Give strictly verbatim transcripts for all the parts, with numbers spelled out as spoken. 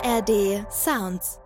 A R D Sounds.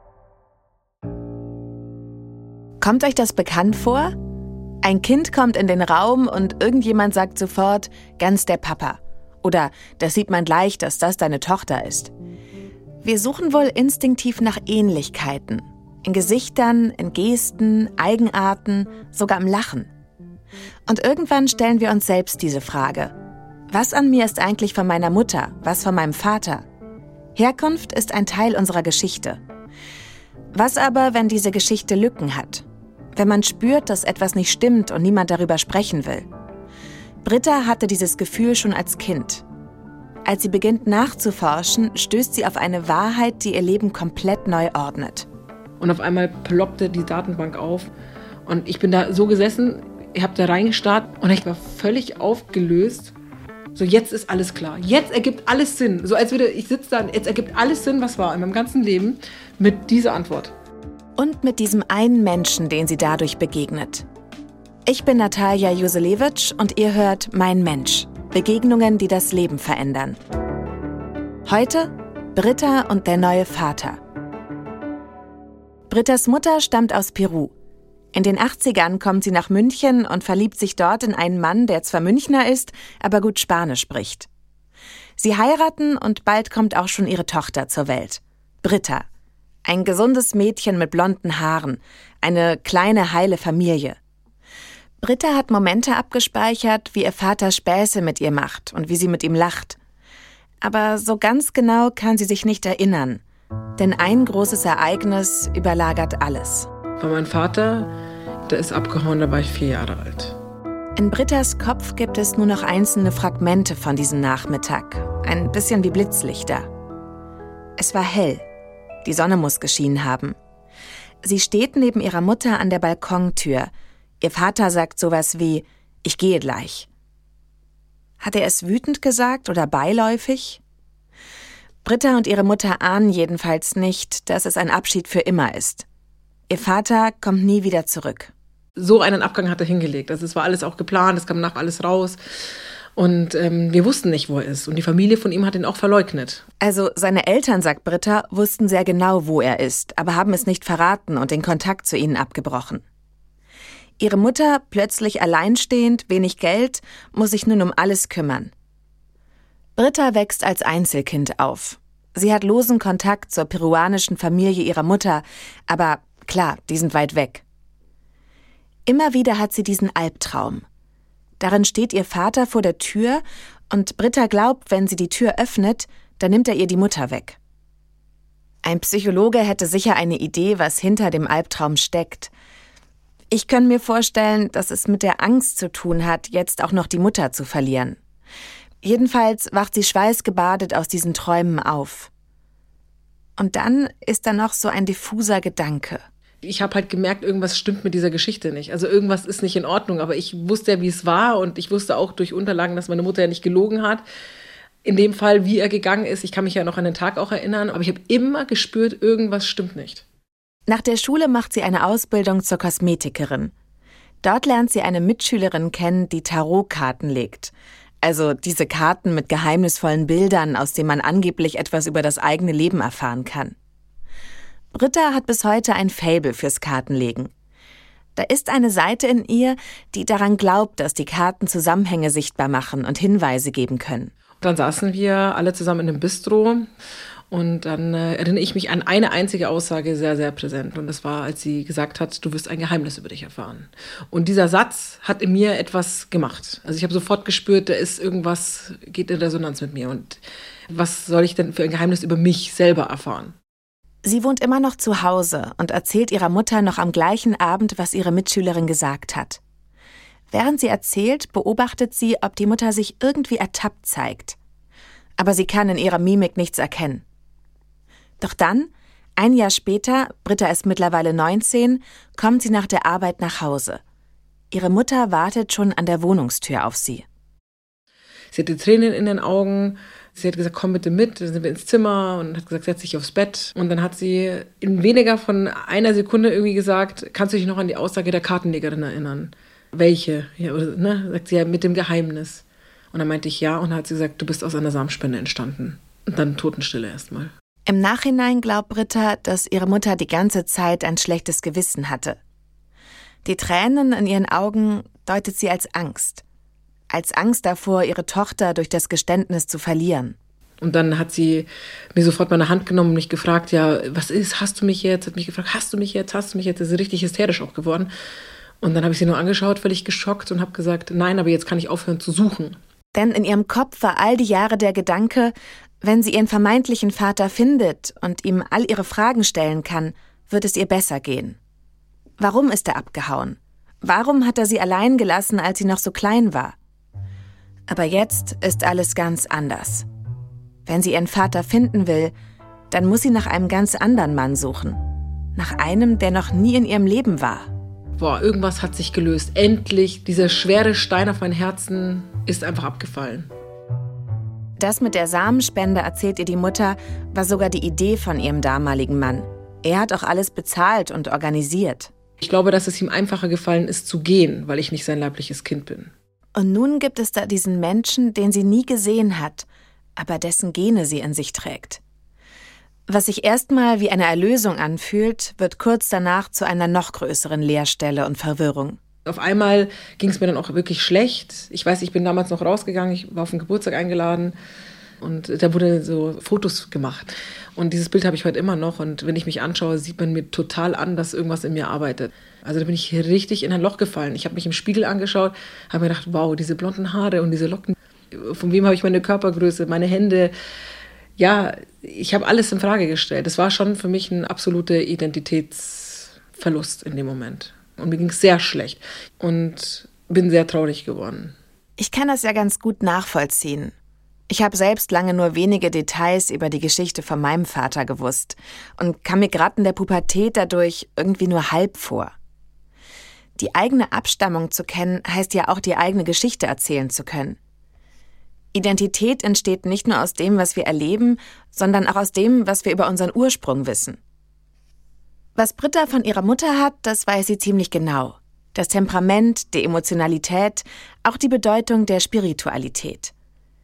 Kommt euch das bekannt vor? Ein Kind kommt in den Raum und irgendjemand sagt sofort, ganz der Papa. Oder das sieht man gleich, dass das deine Tochter ist. Wir suchen wohl instinktiv nach Ähnlichkeiten. In Gesichtern, in Gesten, Eigenarten, sogar im Lachen. Und irgendwann stellen wir uns selbst diese Frage. Was an mir ist eigentlich von meiner Mutter, was von meinem Vater? Herkunft ist ein Teil unserer Geschichte. Was aber, wenn diese Geschichte Lücken hat? Wenn man spürt, dass etwas nicht stimmt und niemand darüber sprechen will? Britta hatte dieses Gefühl schon als Kind. Als sie beginnt nachzuforschen, stößt sie auf eine Wahrheit, die ihr Leben komplett neu ordnet. Und auf einmal ploppte die Datenbank auf und ich bin da so gesessen, ich habe da reingestarrt und ich war völlig aufgelöst. So, jetzt ist alles klar. Jetzt ergibt alles Sinn. So als würde ich sitze da, jetzt ergibt alles Sinn, was war in meinem ganzen Leben mit dieser Antwort. Und mit diesem einen Menschen, den sie dadurch begegnet. Ich bin Natalia Juselewitsch und ihr hört Mein Mensch. Begegnungen, die das Leben verändern. Heute Britta und der neue Vater. Brittas Mutter stammt aus Peru. In den achtzigern kommt sie nach München und verliebt sich dort in einen Mann, der zwar Münchner ist, aber gut Spanisch spricht. Sie heiraten und bald kommt auch schon ihre Tochter zur Welt. Britta. Ein gesundes Mädchen mit blonden Haaren. Eine kleine, heile Familie. Britta hat Momente abgespeichert, wie ihr Vater Späße mit ihr macht und wie sie mit ihm lacht. Aber so ganz genau kann sie sich nicht erinnern. Denn ein großes Ereignis überlagert alles. Bei meinem Vater, der ist abgehauen, da war ich vier Jahre alt. In Brittas Kopf gibt es nur noch einzelne Fragmente von diesem Nachmittag. Ein bisschen wie Blitzlichter. Es war hell. Die Sonne muss geschienen haben. Sie steht neben ihrer Mutter an der Balkontür. Ihr Vater sagt sowas wie, ich gehe gleich. Hat er es wütend gesagt oder beiläufig? Britta und ihre Mutter ahnen jedenfalls nicht, dass es ein Abschied für immer ist. Ihr Vater kommt nie wieder zurück. So einen Abgang hat er hingelegt. Also es war alles auch geplant, es kam nach alles raus. Und ähm, wir wussten nicht, wo er ist. Und die Familie von ihm hat ihn auch verleugnet. Also seine Eltern, sagt Britta, wussten sehr genau, wo er ist, aber haben es nicht verraten und den Kontakt zu ihnen abgebrochen. Ihre Mutter, plötzlich alleinstehend, wenig Geld, muss sich nun um alles kümmern. Britta wächst als Einzelkind auf. Sie hat losen Kontakt zur peruanischen Familie ihrer Mutter, aber klar, die sind weit weg. Immer wieder hat sie diesen Albtraum. Darin steht ihr Vater vor der Tür und Britta glaubt, wenn sie die Tür öffnet, dann nimmt er ihr die Mutter weg. Ein Psychologe hätte sicher eine Idee, was hinter dem Albtraum steckt. Ich kann mir vorstellen, dass es mit der Angst zu tun hat, jetzt auch noch die Mutter zu verlieren. Jedenfalls wacht sie schweißgebadet aus diesen Träumen auf. Und dann ist da noch so ein diffuser Gedanke. Ich habe halt gemerkt, irgendwas stimmt mit dieser Geschichte nicht. Also irgendwas ist nicht in Ordnung. Aber ich wusste ja, wie es war. Und ich wusste auch durch Unterlagen, dass meine Mutter ja nicht gelogen hat. In dem Fall, wie er gegangen ist. Ich kann mich ja noch an den Tag auch erinnern. Aber ich habe immer gespürt, irgendwas stimmt nicht. Nach der Schule macht sie eine Ausbildung zur Kosmetikerin. Dort lernt sie eine Mitschülerin kennen, die Tarotkarten legt. Also diese Karten mit geheimnisvollen Bildern, aus denen man angeblich etwas über das eigene Leben erfahren kann. Britta hat bis heute ein Faible fürs Kartenlegen. Da ist eine Seite in ihr, die daran glaubt, dass die Karten Zusammenhänge sichtbar machen und Hinweise geben können. Dann saßen wir alle zusammen in einem Bistro und dann äh, erinnere ich mich an eine einzige Aussage sehr, sehr präsent. Und das war, als sie gesagt hat, du wirst ein Geheimnis über dich erfahren. Und dieser Satz hat in mir etwas gemacht. Also ich habe sofort gespürt, da ist irgendwas, geht in Resonanz mit mir. Und was soll ich denn für ein Geheimnis über mich selber erfahren? Sie wohnt immer noch zu Hause und erzählt ihrer Mutter noch am gleichen Abend, was ihre Mitschülerin gesagt hat. Während sie erzählt, beobachtet sie, ob die Mutter sich irgendwie ertappt zeigt. Aber sie kann in ihrer Mimik nichts erkennen. Doch dann, ein Jahr später, Britta ist mittlerweile neunzehn, kommt sie nach der Arbeit nach Hause. Ihre Mutter wartet schon an der Wohnungstür auf sie. Sie hatte Tränen in den Augen. Sie hat gesagt, komm bitte mit, dann sind wir ins Zimmer und hat gesagt, setz dich aufs Bett. Und dann hat sie in weniger von einer Sekunde irgendwie gesagt, kannst du dich noch an die Aussage der Kartenlegerin erinnern? Welche? Ja, oder, ne? Sagt sie ja, mit dem Geheimnis. Und dann meinte ich ja und dann hat sie gesagt, du bist aus einer Samenspende entstanden. Und dann Totenstille erstmal. Im Nachhinein glaubt Britta, dass ihre Mutter die ganze Zeit ein schlechtes Gewissen hatte. Die Tränen in ihren Augen deutet sie als Angst. Als Angst davor, ihre Tochter durch das Geständnis zu verlieren. Und dann hat sie mir sofort meine Hand genommen und mich gefragt, ja, was ist, hast du mich jetzt? Hat mich gefragt, hast du mich jetzt, hast du mich jetzt? Sie ist richtig hysterisch auch geworden. Und dann habe ich sie nur angeschaut, völlig geschockt und habe gesagt, nein, aber jetzt kann ich aufhören zu suchen. Denn in ihrem Kopf war all die Jahre der Gedanke, wenn sie ihren vermeintlichen Vater findet und ihm all ihre Fragen stellen kann, wird es ihr besser gehen. Warum ist er abgehauen? Warum hat er sie allein gelassen, als sie noch so klein war? Aber jetzt ist alles ganz anders. Wenn sie ihren Vater finden will, dann muss sie nach einem ganz anderen Mann suchen. Nach einem, der noch nie in ihrem Leben war. Boah, irgendwas hat sich gelöst. Endlich, dieser schwere Stein auf mein Herzen ist einfach abgefallen. Das mit der Samenspende, erzählt ihr die Mutter, war sogar die Idee von ihrem damaligen Mann. Er hat auch alles bezahlt und organisiert. Ich glaube, dass es ihm einfacher gefallen ist zu gehen, weil ich nicht sein leibliches Kind bin. Und nun gibt es da diesen Menschen, den sie nie gesehen hat, aber dessen Gene sie in sich trägt. Was sich erstmal wie eine Erlösung anfühlt, wird kurz danach zu einer noch größeren Leerstelle und Verwirrung. Auf einmal ging es mir dann auch wirklich schlecht. Ich weiß, ich bin damals noch rausgegangen, ich war auf den Geburtstag eingeladen und da wurden so Fotos gemacht. Und dieses Bild habe ich heute immer noch und wenn ich mich anschaue, sieht man mir total an, dass irgendwas in mir arbeitet. Also da bin ich richtig in ein Loch gefallen. Ich habe mich im Spiegel angeschaut, habe mir gedacht, wow, diese blonden Haare und diese Locken, von wem habe ich meine Körpergröße, meine Hände. Ja, ich habe alles in Frage gestellt. Das war schon für mich ein absoluter Identitätsverlust in dem Moment. Und mir ging es sehr schlecht und bin sehr traurig geworden. Ich kann das ja ganz gut nachvollziehen. Ich habe selbst lange nur wenige Details über die Geschichte von meinem Vater gewusst und kam mir gerade in der Pubertät dadurch irgendwie nur halb vor. Die eigene Abstammung zu kennen, heißt ja auch, die eigene Geschichte erzählen zu können. Identität entsteht nicht nur aus dem, was wir erleben, sondern auch aus dem, was wir über unseren Ursprung wissen. Was Britta von ihrer Mutter hat, das weiß sie ziemlich genau. Das Temperament, die Emotionalität, auch die Bedeutung der Spiritualität.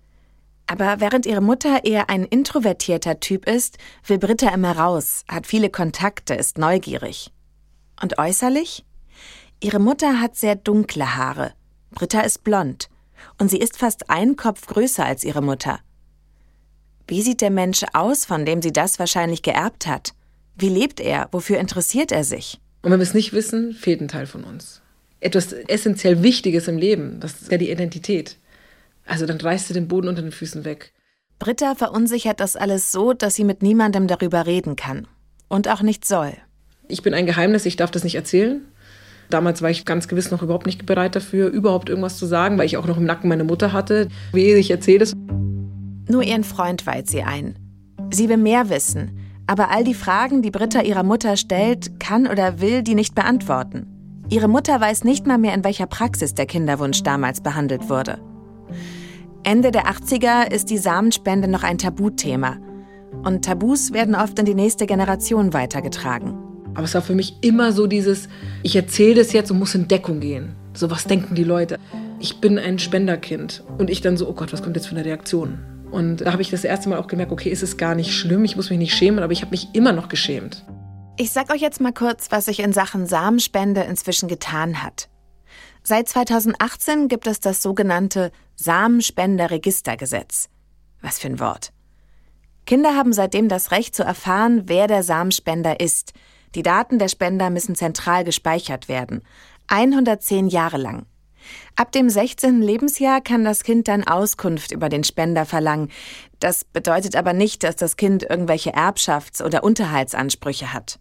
Aber während ihre Mutter eher ein introvertierter Typ ist, will Britta immer raus, hat viele Kontakte, ist neugierig. Und äußerlich? Ihre Mutter hat sehr dunkle Haare. Britta ist blond. Und sie ist fast einen Kopf größer als ihre Mutter. Wie sieht der Mensch aus, von dem sie das wahrscheinlich geerbt hat? Wie lebt er? Wofür interessiert er sich? Und wenn wir es nicht wissen, fehlt ein Teil von uns. Etwas essentiell Wichtiges im Leben, das ist ja die Identität. Also dann reißt du den Boden unter den Füßen weg. Britta verunsichert das alles so, dass sie mit niemandem darüber reden kann. Und auch nicht soll. Ich bin ein Geheimnis, ich darf das nicht erzählen. Damals war ich ganz gewiss noch überhaupt nicht bereit dafür, überhaupt irgendwas zu sagen, weil ich auch noch im Nacken meine Mutter hatte. Wie ich erzähle es. Nur ihren Freund weiht sie ein. Sie will mehr wissen, aber all die Fragen, die Britta ihrer Mutter stellt, kann oder will die nicht beantworten. Ihre Mutter weiß nicht mal mehr, in welcher Praxis der Kinderwunsch damals behandelt wurde. Ende der achtziger ist die Samenspende noch ein Tabuthema. Und Tabus werden oft in die nächste Generation weitergetragen. Aber es war für mich immer so dieses, ich erzähle das jetzt und muss in Deckung gehen. So, was denken die Leute? Ich bin ein Spenderkind. Und ich dann so, oh Gott, was kommt jetzt für eine Reaktion? Und da habe ich das erste Mal auch gemerkt, okay, ist es gar nicht schlimm, ich muss mich nicht schämen, aber ich habe mich immer noch geschämt. Ich sag euch jetzt mal kurz, was sich in Sachen Samenspende inzwischen getan hat. Seit zweitausendachtzehn gibt es das sogenannte Samenspenderregistergesetz. Was für ein Wort. Kinder haben seitdem das Recht zu erfahren, wer der Samenspender ist. Die Daten der Spender müssen zentral gespeichert werden. hundertzehn Jahre lang. Ab dem sechzehnten Lebensjahr kann das Kind dann Auskunft über den Spender verlangen. Das bedeutet aber nicht, dass das Kind irgendwelche Erbschafts- oder Unterhaltsansprüche hat.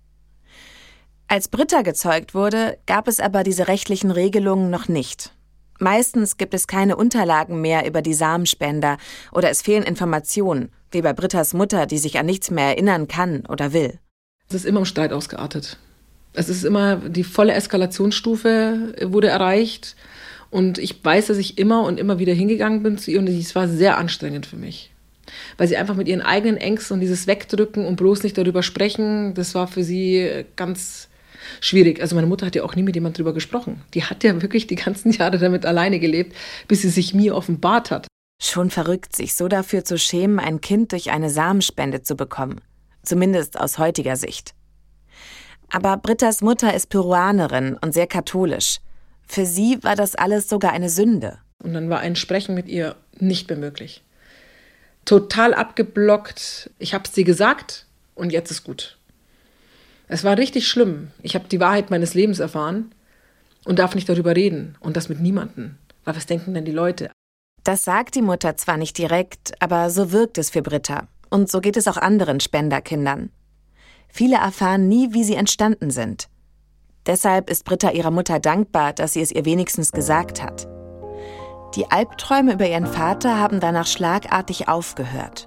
Als Britta gezeugt wurde, gab es aber diese rechtlichen Regelungen noch nicht. Meistens gibt es keine Unterlagen mehr über die Samenspender oder es fehlen Informationen, wie bei Brittas Mutter, die sich an nichts mehr erinnern kann oder will. Es ist immer im Streit ausgeartet. Es ist immer, die volle Eskalationsstufe wurde erreicht. Und ich weiß, dass ich immer und immer wieder hingegangen bin zu ihr und es war sehr anstrengend für mich. Weil sie einfach mit ihren eigenen Ängsten und dieses Wegdrücken und bloß nicht darüber sprechen, das war für sie ganz schwierig. Also meine Mutter hat ja auch nie mit jemand drüber gesprochen. Die hat ja wirklich die ganzen Jahre damit alleine gelebt, bis sie sich mir offenbart hat. Schon verrückt, sich so dafür zu schämen, ein Kind durch eine Samenspende zu bekommen. Zumindest aus heutiger Sicht. Aber Britas Mutter ist Peruanerin und sehr katholisch. Für sie war das alles sogar eine Sünde. Und dann war ein Sprechen mit ihr nicht mehr möglich. Total abgeblockt. Ich habe es dir gesagt und jetzt ist gut. Es war richtig schlimm. Ich habe die Wahrheit meines Lebens erfahren und darf nicht darüber reden. Und das mit niemandem. Weil was denken denn die Leute? Das sagt die Mutter zwar nicht direkt, aber so wirkt es für Britta. Und so geht es auch anderen Spenderkindern. Viele erfahren nie, wie sie entstanden sind. Deshalb ist Britta ihrer Mutter dankbar, dass sie es ihr wenigstens gesagt hat. Die Albträume über ihren Vater haben danach schlagartig aufgehört.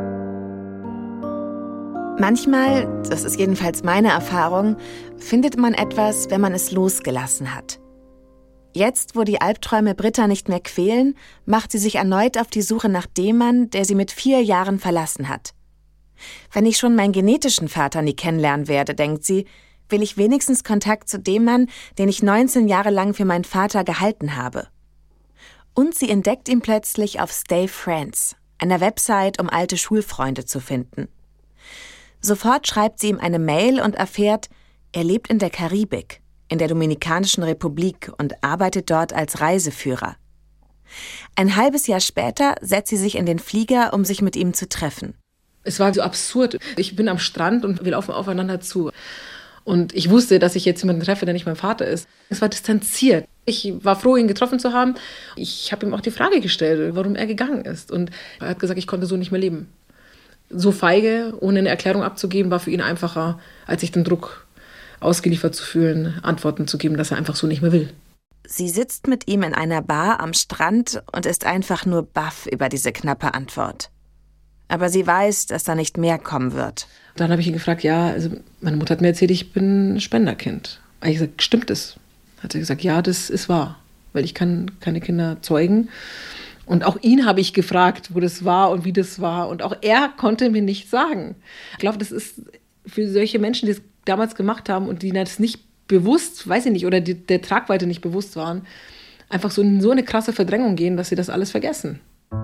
Manchmal, das ist jedenfalls meine Erfahrung, findet man etwas, wenn man es losgelassen hat. Jetzt, wo die Albträume Britta nicht mehr quälen, macht sie sich erneut auf die Suche nach dem Mann, der sie mit vier Jahren verlassen hat. Wenn ich schon meinen genetischen Vater nie kennenlernen werde, denkt sie, will ich wenigstens Kontakt zu dem Mann, den ich neunzehn Jahre lang für meinen Vater gehalten habe. Und sie entdeckt ihn plötzlich auf Stay Friends, einer Website, um alte Schulfreunde zu finden. Sofort schreibt sie ihm eine Mail und erfährt, er lebt in der Karibik, in der Dominikanischen Republik und arbeitet dort als Reiseführer. Ein halbes Jahr später setzt sie sich in den Flieger, um sich mit ihm zu treffen. Es war so absurd. Ich bin am Strand und wir laufen aufeinander zu. Und ich wusste, dass ich jetzt jemanden treffe, der nicht mein Vater ist. Es war distanziert. Ich war froh, ihn getroffen zu haben. Ich habe ihm auch die Frage gestellt, warum er gegangen ist. Und er hat gesagt, ich konnte so nicht mehr leben. So feige, ohne eine Erklärung abzugeben, war für ihn einfacher, als sich dem Druck ausgeliefert zu fühlen, Antworten zu geben, dass er einfach so nicht mehr will. Sie sitzt mit ihm in einer Bar am Strand und ist einfach nur baff über diese knappe Antwort. Aber sie weiß, dass da nicht mehr kommen wird. Dann habe ich ihn gefragt, ja, also meine Mutter hat mir erzählt, ich bin ein Spenderkind. Habe ich gesagt, stimmt das? Hat sie gesagt, ja, das ist wahr, weil ich kann keine Kinder zeugen. Und auch ihn habe ich gefragt, wo das war und wie das war. Und auch er konnte mir nicht sagen. Ich glaube, das ist für solche Menschen, die es damals gemacht haben und die das nicht bewusst, weiß ich nicht, oder die, der Tragweite nicht bewusst waren, einfach so in so eine krasse Verdrängung gehen, dass sie das alles vergessen.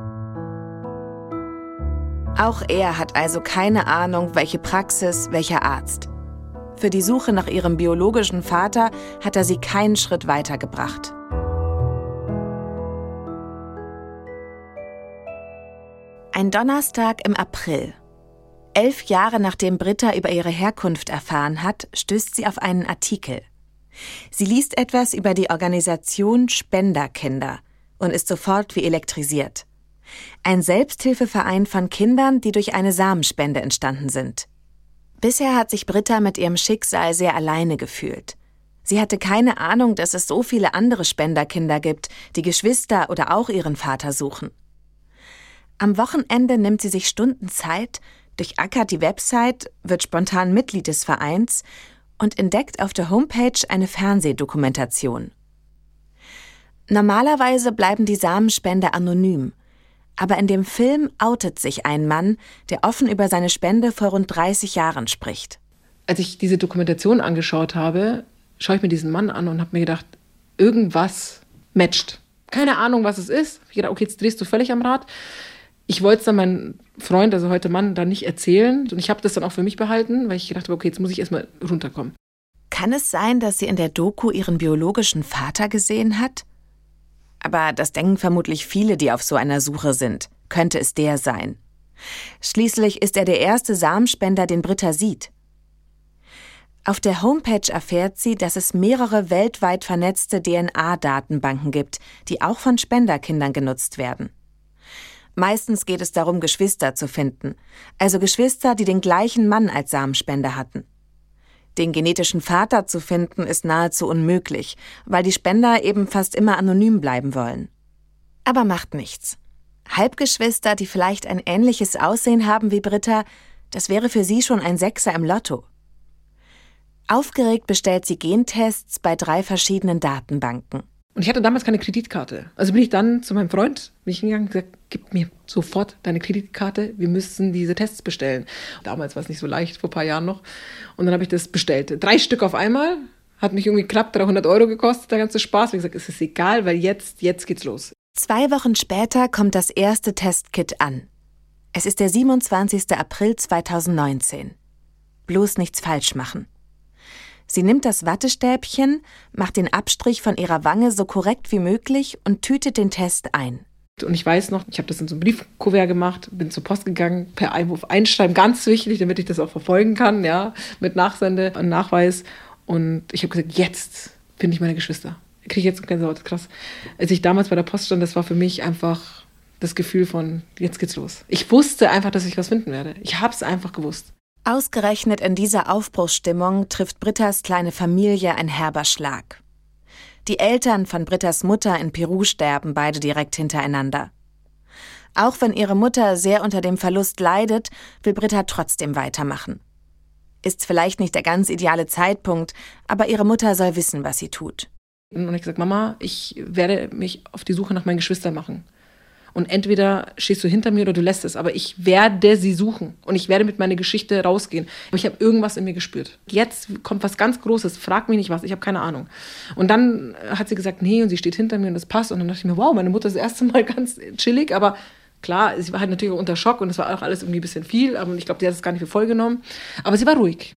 Auch er hat also keine Ahnung, welche Praxis, welcher Arzt. Für die Suche nach ihrem biologischen Vater hat er sie keinen Schritt weitergebracht. Ein Donnerstag im April. Elf Jahre nachdem Britta über ihre Herkunft erfahren hat, stößt sie auf einen Artikel. Sie liest etwas über die Organisation Spenderkinder und ist sofort wie elektrisiert. Ein Selbsthilfeverein von Kindern, die durch eine Samenspende entstanden sind. Bisher hat sich Britta mit ihrem Schicksal sehr alleine gefühlt. Sie hatte keine Ahnung, dass es so viele andere Spenderkinder gibt, die Geschwister oder auch ihren Vater suchen. Am Wochenende nimmt sie sich Stunden Zeit, durchackert die Website, wird spontan Mitglied des Vereins und entdeckt auf der Homepage eine Fernsehdokumentation. Normalerweise bleiben die Samenspender anonym. Aber in dem Film outet sich ein Mann, der offen über seine Spende vor rund dreißig Jahren spricht. Als ich diese Dokumentation angeschaut habe, schaue ich mir diesen Mann an und habe mir gedacht, irgendwas matcht. Keine Ahnung, was es ist. Ich dachte, okay, jetzt drehst du völlig am Rad. Ich wollte es dann meinem Freund, also heute Mann, dann nicht erzählen. Und ich habe das dann auch für mich behalten, weil ich gedacht habe, okay, jetzt muss ich erstmal runterkommen. Kann es sein, dass sie in der Doku ihren biologischen Vater gesehen hat? Aber das denken vermutlich viele, die auf so einer Suche sind. Könnte es der sein? Schließlich ist er der erste Samenspender, den Britta sieht. Auf der Homepage erfährt sie, dass es mehrere weltweit vernetzte D N A-Datenbanken gibt, die auch von Spenderkindern genutzt werden. Meistens geht es darum, Geschwister zu finden, also Geschwister, die den gleichen Mann als Samenspender hatten. Den genetischen Vater zu finden, ist nahezu unmöglich, weil die Spender eben fast immer anonym bleiben wollen. Aber macht nichts. Halbgeschwister, die vielleicht ein ähnliches Aussehen haben wie Britta, das wäre für sie schon ein Sechser im Lotto. Aufgeregt bestellt sie Gentests bei drei verschiedenen Datenbanken. Und ich hatte damals keine Kreditkarte. Also bin ich dann zu meinem Freund, bin ich hingegangen und gesagt, gib mir sofort deine Kreditkarte, wir müssen diese Tests bestellen. Damals war es nicht so leicht, vor ein paar Jahren noch. Und dann habe ich das bestellt. Drei Stück auf einmal, hat mich irgendwie knapp dreihundert Euro gekostet, der ganze Spaß. Ich habe gesagt, es ist egal, weil jetzt, jetzt geht's los. Zwei Wochen später kommt das erste Testkit an. Es ist der siebenundzwanzigster April zweitausendneunzehn. Bloß nichts falsch machen. Sie nimmt das Wattestäbchen, macht den Abstrich von ihrer Wange so korrekt wie möglich und tütet den Test ein. Und ich weiß noch, ich habe das in so einem Briefkuvert gemacht, bin zur Post gegangen, per Einwurf einschreiben, ganz wichtig, damit ich das auch verfolgen kann, ja, mit Nachsende und Nachweis. Und ich habe gesagt, jetzt finde ich meine Geschwister. Ich kriege jetzt Gänsehaut, krass. Als ich damals bei der Post stand, das war für mich einfach das Gefühl von, jetzt geht's los. Ich wusste einfach, dass ich was finden werde. Ich habe es einfach gewusst. Ausgerechnet in dieser Aufbruchsstimmung trifft Brittas kleine Familie ein herber Schlag. Die Eltern von Brittas Mutter in Peru sterben beide direkt hintereinander. Auch wenn ihre Mutter sehr unter dem Verlust leidet, will Britta trotzdem weitermachen. Ist vielleicht nicht der ganz ideale Zeitpunkt, aber ihre Mutter soll wissen, was sie tut. Und ich habe gesagt, Mama, ich werde mich auf die Suche nach meinen Geschwistern machen. Und entweder stehst du hinter mir oder du lässt es, aber ich werde sie suchen und ich werde mit meiner Geschichte rausgehen. Aber ich habe irgendwas in mir gespürt. Jetzt kommt was ganz Großes, frag mich nicht was, ich habe keine Ahnung. Und dann hat sie gesagt, nee, und sie steht hinter mir und das passt. Und dann dachte ich mir, wow, meine Mutter ist das erste Mal ganz chillig, aber klar, sie war halt natürlich unter Schock und es war auch alles irgendwie ein bisschen viel, aber ich glaube, die hat es gar nicht für voll genommen. Aber sie war ruhig.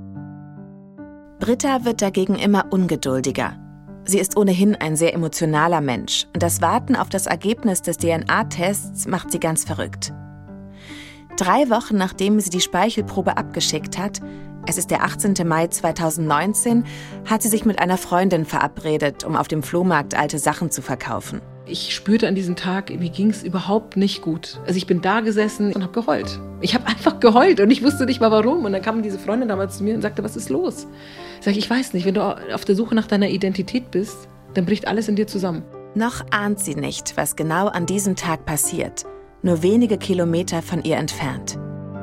Britta wird dagegen immer ungeduldiger. Sie ist ohnehin ein sehr emotionaler Mensch und das Warten auf das Ergebnis des D N A-Tests macht sie ganz verrückt. Drei Wochen nachdem sie die Speichelprobe abgeschickt hat, es ist der achtzehnter Mai zweitausendneunzehn, hat sie sich mit einer Freundin verabredet, um auf dem Flohmarkt alte Sachen zu verkaufen. Ich spürte an diesem Tag, mir ging es überhaupt nicht gut. Also ich bin da gesessen und habe geheult. Ich habe einfach geheult und ich wusste nicht mal warum. Und dann kam diese Freundin damals zu mir und sagte, was ist los? Sag ich, ich weiß nicht, wenn du auf der Suche nach deiner Identität bist, dann bricht alles in dir zusammen. Noch ahnt sie nicht, was genau an diesem Tag passiert. Nur wenige Kilometer von ihr entfernt.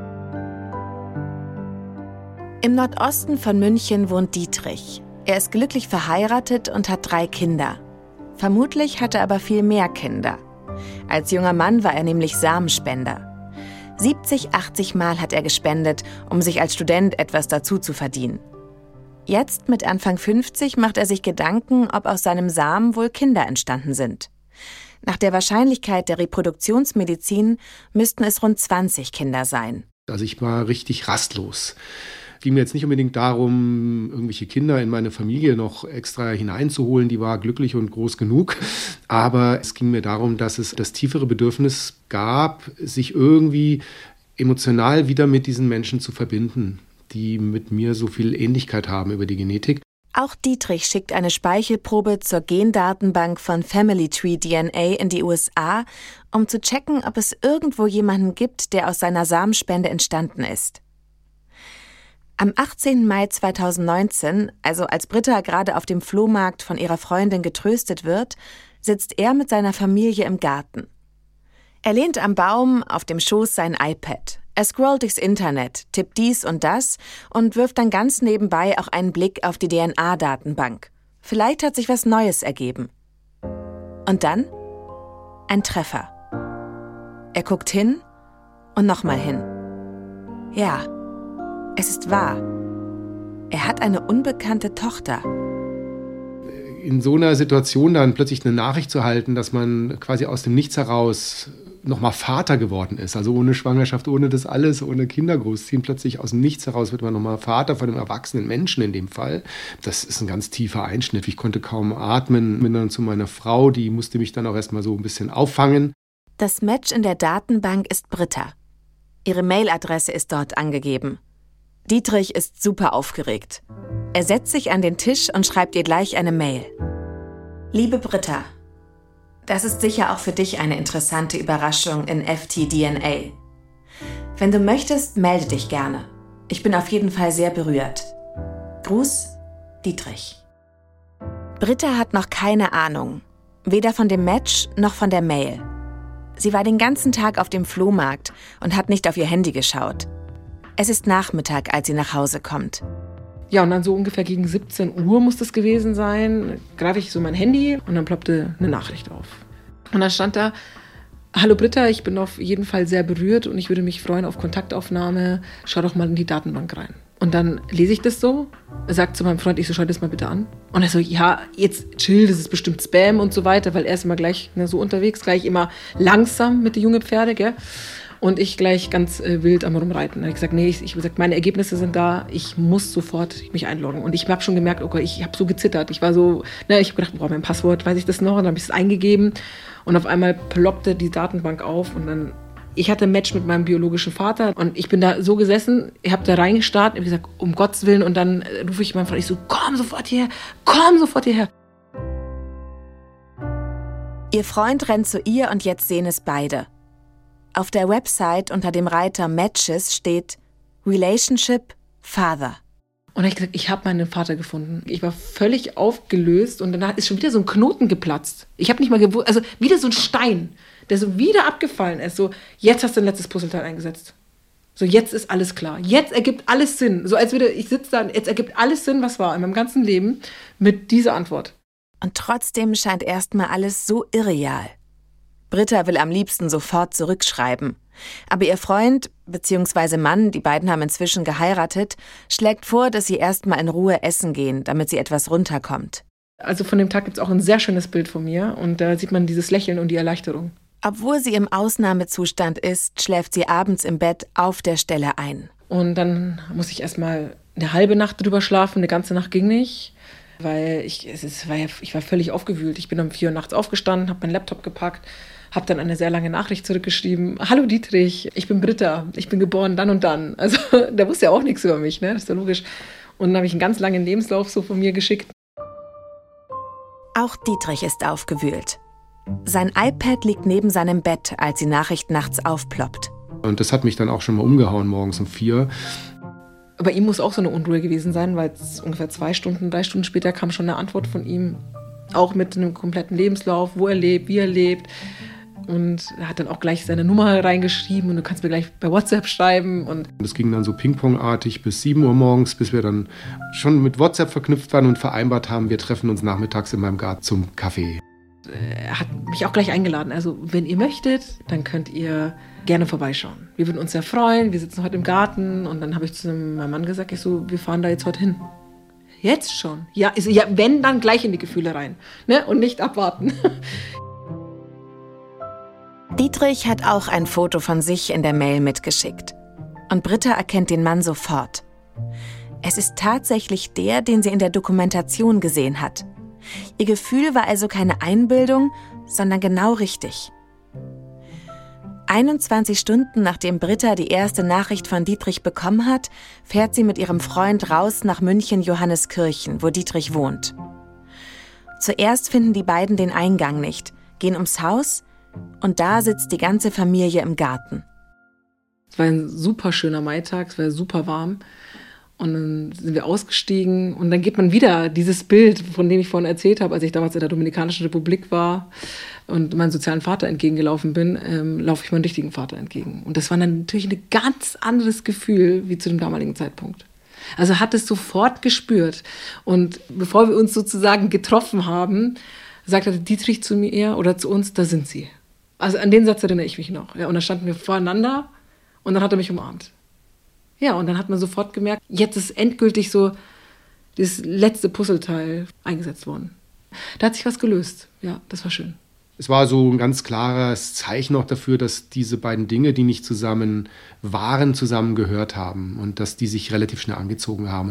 Im Nordosten von München wohnt Dietrich. Er ist glücklich verheiratet und hat drei Kinder. Vermutlich hat er aber viel mehr Kinder. Als junger Mann war er nämlich Samenspender. siebzig, achtzig Mal hat er gespendet, um sich als Student etwas dazu zu verdienen. Jetzt, mit Anfang fünfzig, macht er sich Gedanken, ob aus seinem Samen wohl Kinder entstanden sind. Nach der Wahrscheinlichkeit der Reproduktionsmedizin müssten es rund zwanzig Kinder sein. Also ich war richtig rastlos. Es ging mir jetzt nicht unbedingt darum, irgendwelche Kinder in meine Familie noch extra hineinzuholen, die war glücklich und groß genug. Aber es ging mir darum, dass es das tiefere Bedürfnis gab, sich irgendwie emotional wieder mit diesen Menschen zu verbinden, die mit mir so viel Ähnlichkeit haben über die Genetik. Auch Dietrich schickt eine Speichelprobe zur Gendatenbank von Family Tree D N A in die U S A, um zu checken, ob es irgendwo jemanden gibt, der aus seiner Samenspende entstanden ist. Am achtzehnten Mai zweitausendneunzehn, also als Britta gerade auf dem Flohmarkt von ihrer Freundin getröstet wird, sitzt er mit seiner Familie im Garten. Er lehnt am Baum, auf dem Schoß sein iPad. Er scrollt durchs Internet, tippt dies und das und wirft dann ganz nebenbei auch einen Blick auf die D N A-Datenbank. Vielleicht hat sich was Neues ergeben. Und dann ein Treffer. Er guckt hin und nochmal hin. Ja, es ist wahr. Er hat eine unbekannte Tochter. In so einer Situation dann plötzlich eine Nachricht zu halten, dass man quasi aus dem Nichts heraus nochmal Vater geworden ist, also ohne Schwangerschaft, ohne das alles, ohne Kinder großziehen, plötzlich aus dem Nichts heraus wird man nochmal Vater von einem erwachsenen Menschen in dem Fall. Das ist ein ganz tiefer Einschnitt. Ich konnte kaum atmen, bin dann zu meiner Frau, die musste mich dann auch erstmal so ein bisschen auffangen. Das Match in der Datenbank ist Britta. Ihre Mailadresse ist dort angegeben. Dietrich ist super aufgeregt. Er setzt sich an den Tisch und schreibt ihr gleich eine Mail. Liebe Britta, das ist sicher auch für dich eine interessante Überraschung in F T D N A. Wenn du möchtest, melde dich gerne. Ich bin auf jeden Fall sehr berührt. Gruß, Dietrich. Britta hat noch keine Ahnung, weder von dem Match noch von der Mail. Sie war den ganzen Tag auf dem Flohmarkt und hat nicht auf ihr Handy geschaut. Es ist Nachmittag, als sie nach Hause kommt. Ja, und dann so ungefähr gegen siebzehn Uhr muss das gewesen sein, greife ich so mein Handy und dann ploppte eine Nachricht auf. Und dann stand da, hallo Britta, ich bin auf jeden Fall sehr berührt und ich würde mich freuen auf Kontaktaufnahme, schau doch mal in die Datenbank rein. Und dann lese ich das so, sagt zu meinem Freund, ich so, schau das mal bitte an. Und er so, ja, jetzt chill, das ist bestimmt Spam und so weiter, weil er ist immer gleich ne, so unterwegs, gleich immer langsam mit den jungen Pferde, gell? Und ich gleich ganz äh, wild am Rumreiten. Dann habe ich gesagt, nee, ich, ich habe gesagt, meine Ergebnisse sind da, ich muss sofort mich einloggen. Und ich habe schon gemerkt, okay, ich habe so gezittert. Ich war so, ne, ich habe gedacht, boah, mein Passwort, weiß ich das noch? Und dann habe ich es eingegeben und auf einmal ploppte die Datenbank auf und dann, ich hatte ein Match mit meinem biologischen Vater und ich bin da so gesessen, ich habe da reingestarrt und habe gesagt, um Gottes Willen. Und dann äh, rufe ich meinen Freund, ich so, komm sofort hierher, komm sofort hierher. Ihr Freund rennt zu ihr und jetzt sehen es beide. Auf der Website unter dem Reiter Matches steht Relationship Father. Und dann habe ich gesagt, ich habe meinen Vater gefunden. Ich war völlig aufgelöst und danach ist schon wieder so ein Knoten geplatzt. Ich habe nicht mal gewusst, also wieder so ein Stein, der so wieder abgefallen ist. So, jetzt hast du ein letztes Puzzleteil eingesetzt. So, jetzt ist alles klar. Jetzt ergibt alles Sinn. So als würde ich sitze da, jetzt ergibt alles Sinn, was war in meinem ganzen Leben mit dieser Antwort. Und trotzdem scheint erstmal alles so irreal. Britta will am liebsten sofort zurückschreiben. Aber ihr Freund bzw. Mann, die beiden haben inzwischen geheiratet, schlägt vor, dass sie erstmal in Ruhe essen gehen, damit sie etwas runterkommt. Also von dem Tag gibt es auch ein sehr schönes Bild von mir und da sieht man dieses Lächeln und die Erleichterung. Obwohl sie im Ausnahmezustand ist, schläft sie abends im Bett auf der Stelle ein. Und dann muss ich erstmal eine halbe Nacht drüber schlafen, eine ganze Nacht ging nicht. Weil ich, es ist, war ja, ich war völlig aufgewühlt. Ich bin um vier Uhr nachts aufgestanden, habe meinen Laptop gepackt, habe dann eine sehr lange Nachricht zurückgeschrieben. Hallo Dietrich, ich bin Britta, ich bin geboren dann und dann. Also der wusste ja auch nichts über mich, ne? Das ist ja logisch. Und dann habe ich einen ganz langen Lebenslauf so von mir geschickt. Auch Dietrich ist aufgewühlt. Sein iPad liegt neben seinem Bett, als die Nachricht nachts aufploppt. Und das hat mich dann auch schon mal umgehauen morgens um vier. Bei ihm muss auch so eine Unruhe gewesen sein, weil es ungefähr zwei Stunden, drei Stunden später kam schon eine Antwort von ihm. Auch mit einem kompletten Lebenslauf, wo er lebt, wie er lebt. Und er hat dann auch gleich seine Nummer reingeschrieben und du kannst mir gleich bei WhatsApp schreiben. Und das ging dann so ping-pong-artig bis sieben Uhr morgens, bis wir dann schon mit WhatsApp verknüpft waren und vereinbart haben, wir treffen uns nachmittags in meinem Garten zum Kaffee. Er hat mich auch gleich eingeladen. Also wenn ihr möchtet, dann könnt ihr gerne vorbeischauen. Wir würden uns sehr freuen. Wir sitzen heute im Garten. Und dann habe ich zu meinem Mann gesagt, ich so, wir fahren da jetzt heute hin. Jetzt schon? Ja, ist, ja wenn, dann gleich in die Gefühle rein. Ne? Und nicht abwarten. Dietrich hat auch ein Foto von sich in der Mail mitgeschickt. Und Britta erkennt den Mann sofort. Es ist tatsächlich der, den sie in der Dokumentation gesehen hat. Ihr Gefühl war also keine Einbildung, sondern genau richtig. einundzwanzig Stunden nachdem Britta die erste Nachricht von Dietrich bekommen hat, fährt sie mit ihrem Freund raus nach München-Johanneskirchen, wo Dietrich wohnt. Zuerst finden die beiden den Eingang nicht, gehen ums Haus und da sitzt die ganze Familie im Garten. Es war ein super schöner Maitag, es war super warm. Und dann sind wir ausgestiegen und dann geht man wieder dieses Bild, von dem ich vorhin erzählt habe, als ich damals in der Dominikanischen Republik war und meinem sozialen Vater entgegengelaufen bin, ähm, laufe ich meinem richtigen Vater entgegen. Und das war dann natürlich ein ganz anderes Gefühl wie zu dem damaligen Zeitpunkt. Also hat es sofort gespürt. Und bevor wir uns sozusagen getroffen haben, sagte Dietrich zu mir oder zu uns, da sind sie. Also an den Satz erinnere ich mich noch. Ja, und dann standen wir voreinander und dann hat er mich umarmt. Ja, und dann hat man sofort gemerkt, jetzt ist endgültig so das letzte Puzzleteil eingesetzt worden. Da hat sich was gelöst. Ja, das war schön. Es war so ein ganz klares Zeichen auch dafür, dass diese beiden Dinge, die nicht zusammen waren, zusammen gehört haben und dass die sich relativ schnell angezogen haben.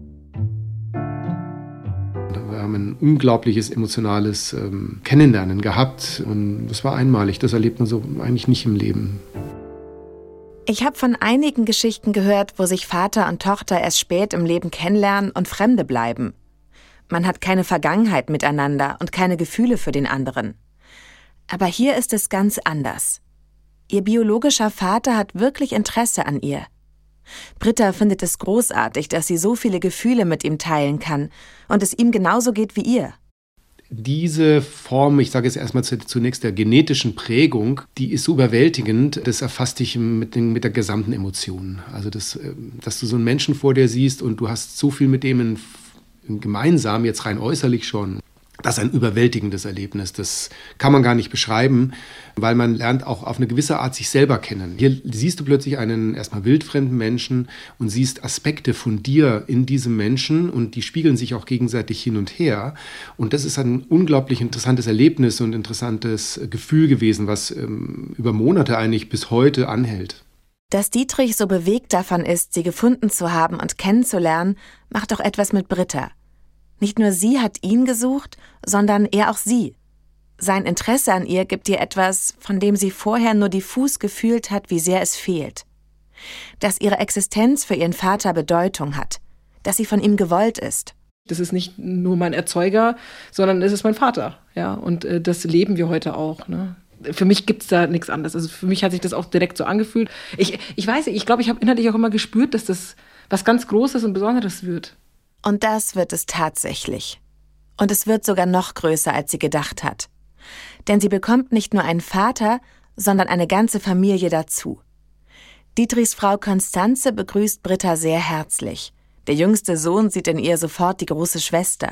Wir haben ein unglaubliches emotionales ähm, Kennenlernen gehabt und das war einmalig. Das erlebt man so eigentlich nicht im Leben. Ich habe von einigen Geschichten gehört, wo sich Vater und Tochter erst spät im Leben kennenlernen und Fremde bleiben. Man hat keine Vergangenheit miteinander und keine Gefühle für den anderen. Aber hier ist es ganz anders. Ihr biologischer Vater hat wirklich Interesse an ihr. Britta findet es großartig, dass sie so viele Gefühle mit ihm teilen kann und es ihm genauso geht wie ihr. Diese Form, ich sage jetzt erstmal zunächst der genetischen Prägung, die ist so überwältigend, das erfasst dich mit, den, mit der gesamten Emotion. Also, das, dass du so einen Menschen vor dir siehst und du hast so viel mit dem in, in gemeinsam, jetzt rein äußerlich schon. Das ist ein überwältigendes Erlebnis. Das kann man gar nicht beschreiben, weil man lernt auch auf eine gewisse Art sich selber kennen. Hier siehst du plötzlich einen erstmal wildfremden Menschen und siehst Aspekte von dir in diesem Menschen und die spiegeln sich auch gegenseitig hin und her. Und das ist ein unglaublich interessantes Erlebnis und interessantes Gefühl gewesen, was ähm, über Monate eigentlich bis heute anhält. Dass Dietrich so bewegt davon ist, sie gefunden zu haben und kennenzulernen, macht auch etwas mit Britta. Nicht nur sie hat ihn gesucht, sondern er auch sie. Sein Interesse an ihr gibt ihr etwas, von dem sie vorher nur diffus gefühlt hat, wie sehr es fehlt. Dass ihre Existenz für ihren Vater Bedeutung hat, dass sie von ihm gewollt ist. Das ist nicht nur mein Erzeuger, sondern es ist mein Vater. Ja, und äh, das leben wir heute auch. Ne? Für mich gibt es da nichts anderes. Also für mich hat sich das auch direkt so angefühlt. Ich, ich weiß nicht, ich glaube, ich habe innerlich auch immer gespürt, dass das was ganz Großes und Besonderes wird. Und das wird es tatsächlich. Und es wird sogar noch größer, als sie gedacht hat. Denn sie bekommt nicht nur einen Vater, sondern eine ganze Familie dazu. Dietrichs Frau Constanze begrüßt Britta sehr herzlich. Der jüngste Sohn sieht in ihr sofort die große Schwester.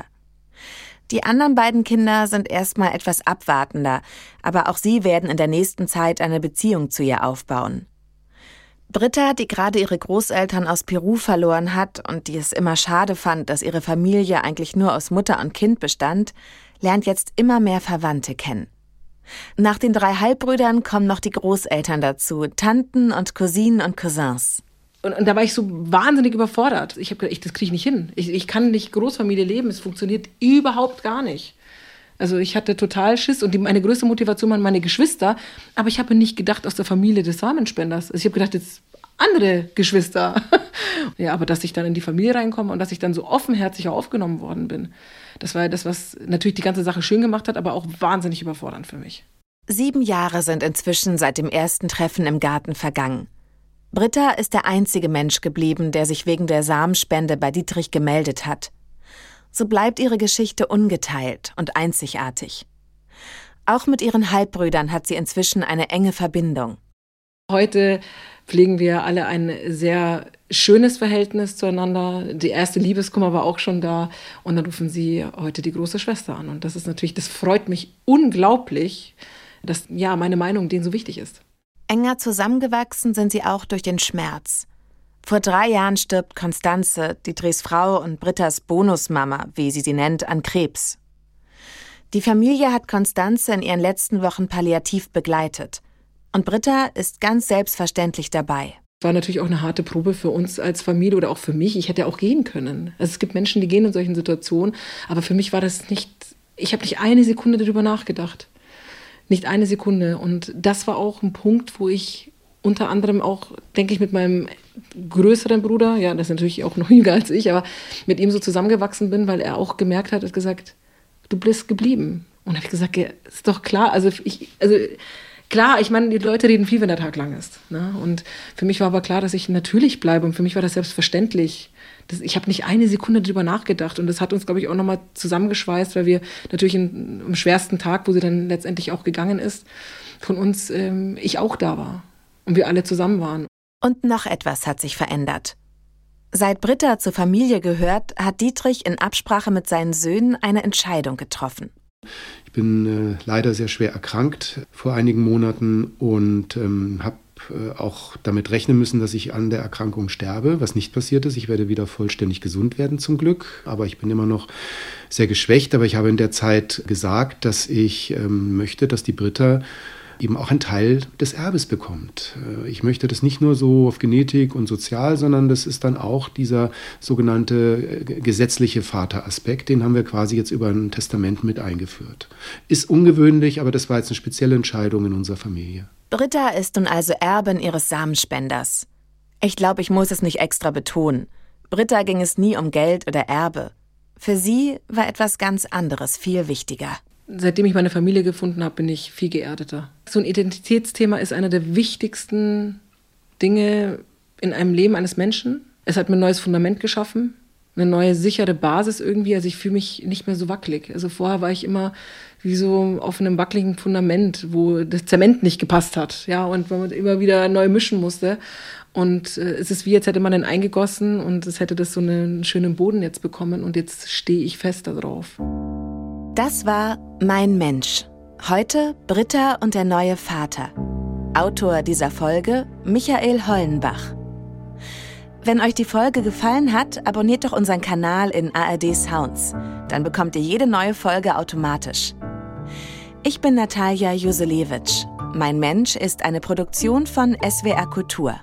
Die anderen beiden Kinder sind erstmal etwas abwartender, aber auch sie werden in der nächsten Zeit eine Beziehung zu ihr aufbauen. Britta, die gerade ihre Großeltern aus Peru verloren hat und die es immer schade fand, dass ihre Familie eigentlich nur aus Mutter und Kind bestand, lernt jetzt immer mehr Verwandte kennen. Nach den drei Halbbrüdern kommen noch die Großeltern dazu, Tanten und Cousinen und Cousins. Und, und da war ich so wahnsinnig überfordert. Ich habe gedacht, ich, das kriege ich nicht hin. Ich, ich kann nicht Großfamilie leben, es funktioniert überhaupt gar nicht. Also ich hatte total Schiss und die, meine größte Motivation waren meine Geschwister. Aber ich habe nicht gedacht aus der Familie des Samenspenders. Also ich habe gedacht, jetzt andere Geschwister. Ja, aber dass ich dann in die Familie reinkomme und dass ich dann so offenherzig aufgenommen worden bin, das war ja das, was natürlich die ganze Sache schön gemacht hat, aber auch wahnsinnig überfordernd für mich. Sieben Jahre sind inzwischen seit dem ersten Treffen im Garten vergangen. Britta ist der einzige Mensch geblieben, der sich wegen der Samenspende bei Dietrich gemeldet hat. So bleibt ihre Geschichte ungeteilt und einzigartig. Auch mit ihren Halbbrüdern hat sie inzwischen eine enge Verbindung. Heute pflegen wir alle ein sehr schönes Verhältnis zueinander. Die erste Liebeskummer war auch schon da. Und dann rufen sie heute die große Schwester an. Und das ist natürlich, das freut mich unglaublich, dass ja meine Meinung denen so wichtig ist. Enger zusammengewachsen sind sie auch durch den Schmerz. Vor drei Jahren stirbt Constanze, Dietrichs Frau und Brittas Bonusmama, wie sie sie nennt, an Krebs. Die Familie hat Constanze in ihren letzten Wochen palliativ begleitet. Und Britta ist ganz selbstverständlich dabei. War natürlich auch eine harte Probe für uns als Familie oder auch für mich. Ich hätte auch gehen können. Also es gibt Menschen, die gehen in solchen Situationen. Aber für mich war das nicht, ich habe nicht eine Sekunde darüber nachgedacht. Nicht eine Sekunde. Und das war auch ein Punkt, wo ich unter anderem auch, denke ich, mit meinem größeren Bruder, ja, das ist natürlich auch noch jünger als ich, aber mit ihm so zusammengewachsen bin, weil er auch gemerkt hat, hat gesagt, du bist geblieben. Und habe ich gesagt, ja, ist doch klar, also ich, also klar, ich meine, die Leute reden viel, wenn der Tag lang ist. Ne? Und für mich war aber klar, dass ich natürlich bleibe und für mich war das selbstverständlich. Das, ich habe nicht eine Sekunde drüber nachgedacht und das hat uns, glaube ich, auch nochmal zusammengeschweißt, weil wir natürlich in, am schwersten Tag, wo sie dann letztendlich auch gegangen ist, von uns, ähm, ich auch da war und wir alle zusammen waren. Und noch etwas hat sich verändert. Seit Britta zur Familie gehört, hat Dietrich in Absprache mit seinen Söhnen eine Entscheidung getroffen. Ich bin äh, leider sehr schwer erkrankt vor einigen Monaten und ähm, habe äh, auch damit rechnen müssen, dass ich an der Erkrankung sterbe, was nicht passiert ist. Ich werde wieder vollständig gesund werden zum Glück, aber ich bin immer noch sehr geschwächt. Aber ich habe in der Zeit gesagt, dass ich ähm, möchte, dass die Britta eben auch einen Teil des Erbes bekommt. Ich möchte das nicht nur so auf Genetik und sozial, sondern das ist dann auch dieser sogenannte gesetzliche Vateraspekt, den haben wir quasi jetzt über ein Testament mit eingeführt. Ist ungewöhnlich, aber das war jetzt eine spezielle Entscheidung in unserer Familie. Britta ist nun also Erbin ihres Samenspenders. Ich glaube, ich muss es nicht extra betonen. Britta ging es nie um Geld oder Erbe. Für sie war etwas ganz anderes viel wichtiger. Seitdem ich meine Familie gefunden habe, bin ich viel geerdeter. So ein Identitätsthema ist einer der wichtigsten Dinge in einem Leben eines Menschen. Es hat mir ein neues Fundament geschaffen, eine neue sichere Basis irgendwie. Also ich fühle mich nicht mehr so wackelig. Also vorher war ich immer wie so auf einem wackeligen Fundament, wo das Zement nicht gepasst hat. Ja, und man immer wieder neu mischen musste. Und äh, es ist wie, jetzt hätte man den eingegossen und es hätte das so einen schönen Boden jetzt bekommen. Und jetzt stehe ich fest darauf. Das war Mein Mensch. Heute Britta und der neue Vater. Autor dieser Folge Michael Hollenbach. Wenn euch die Folge gefallen hat, abonniert doch unseren Kanal in A R D Sounds. Dann bekommt ihr jede neue Folge automatisch. Ich bin Natalia Juselewitsch. Mein Mensch ist eine Produktion von S W R Kultur.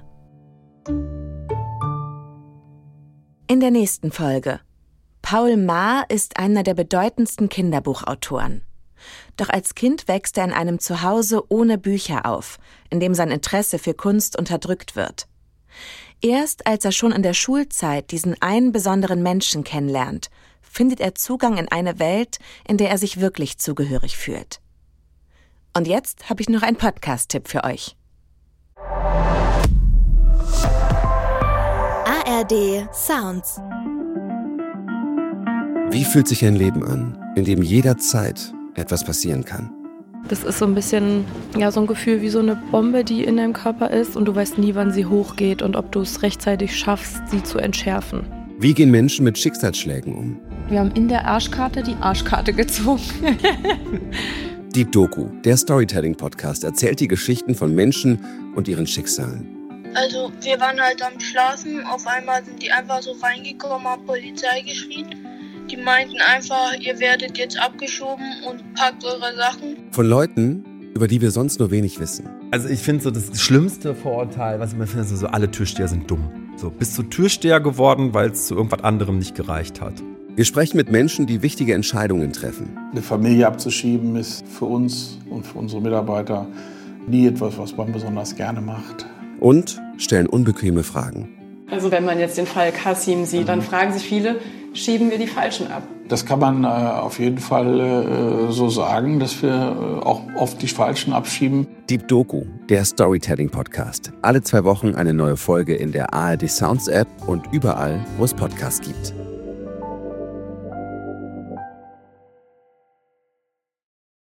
In der nächsten Folge. Paul Maar ist einer der bedeutendsten Kinderbuchautoren. Doch als Kind wächst er in einem Zuhause ohne Bücher auf, in dem sein Interesse für Kunst unterdrückt wird. Erst als er schon in der Schulzeit diesen einen besonderen Menschen kennenlernt, findet er Zugang in eine Welt, in der er sich wirklich zugehörig fühlt. Und jetzt habe ich noch einen Podcast-Tipp für euch. A R D Sounds. Wie fühlt sich ein Leben an, in dem jederzeit etwas passieren kann? Das ist so ein bisschen, ja, so ein Gefühl wie so eine Bombe, die in deinem Körper ist und du weißt nie, wann sie hochgeht und ob du es rechtzeitig schaffst, sie zu entschärfen. Wie gehen Menschen mit Schicksalsschlägen um? Wir haben in der Arschkarte die Arschkarte gezogen. Deep Doku, der Storytelling-Podcast, erzählt die Geschichten von Menschen und ihren Schicksalen. Also wir waren halt am Schlafen, auf einmal sind die einfach so reingekommen, haben Polizei geschrien. Die meinten einfach, ihr werdet jetzt abgeschoben und packt eure Sachen. Von Leuten, über die wir sonst nur wenig wissen. Also ich finde so das schlimmste Vorurteil, was ich immer finde, so, so alle Türsteher sind dumm. So, bist du Türsteher geworden, weil es zu irgendwas anderem nicht gereicht hat. Wir sprechen mit Menschen, die wichtige Entscheidungen treffen. Eine Familie abzuschieben ist für uns und für unsere Mitarbeiter nie etwas, was man besonders gerne macht. Und stellen unbequeme Fragen. Also wenn man jetzt den Fall Kasim sieht, dann fragen sich viele, schieben wir die Falschen ab? Das kann man äh, auf jeden Fall äh, so sagen, dass wir äh, auch oft die Falschen abschieben. Deep Doku, der Storytelling-Podcast. Alle zwei Wochen eine neue Folge in der A R D Sounds App und überall, wo es Podcasts gibt.